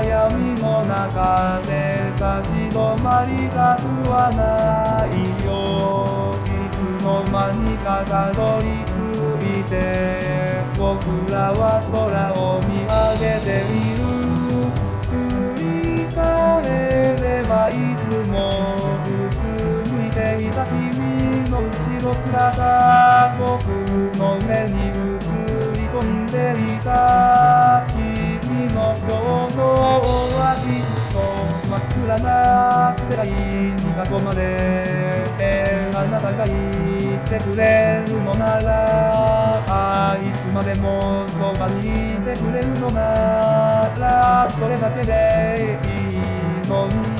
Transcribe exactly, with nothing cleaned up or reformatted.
闇の中で立ち止まりたくはないよ。いつの間にかたどり着いて僕らは空を見上げている。振り返ればいつもうつむいていた君の後ろ姿、僕の目に映り込んでいた。君の衝動はきっと真っ暗な世界に囲まれて、あなたがいてくれるのなら、いつまでもそばにいてくれるのなら、それだけでいいのに。